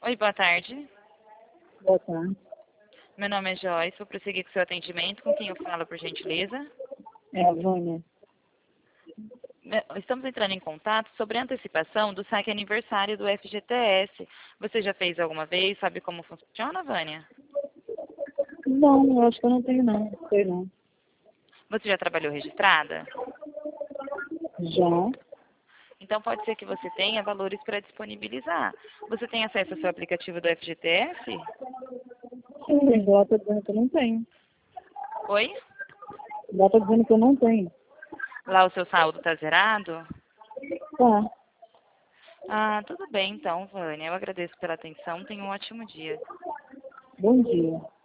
Oi, boa tarde. Boa tarde. Meu nome é Joyce, vou prosseguir com o seu atendimento. Com quem eu falo, por gentileza? É a Vânia. Estamos entrando em contato sobre a antecipação do saque aniversário do FGTS. Você já fez alguma vez? Sabe como funciona, Vânia? Não, eu acho que eu não tenho não. Sei não. Você já trabalhou registrada? Já? Então pode ser que você tenha valores para disponibilizar. Você tem acesso ao seu aplicativo do FGTS? Sim, ela está dizendo que eu não tenho. Oi? Ela está dizendo que eu não tenho. Lá o seu saldo está zerado? Tá. Ah, tudo bem então, Vânia. Eu agradeço pela atenção. Tenha um ótimo dia. Bom dia.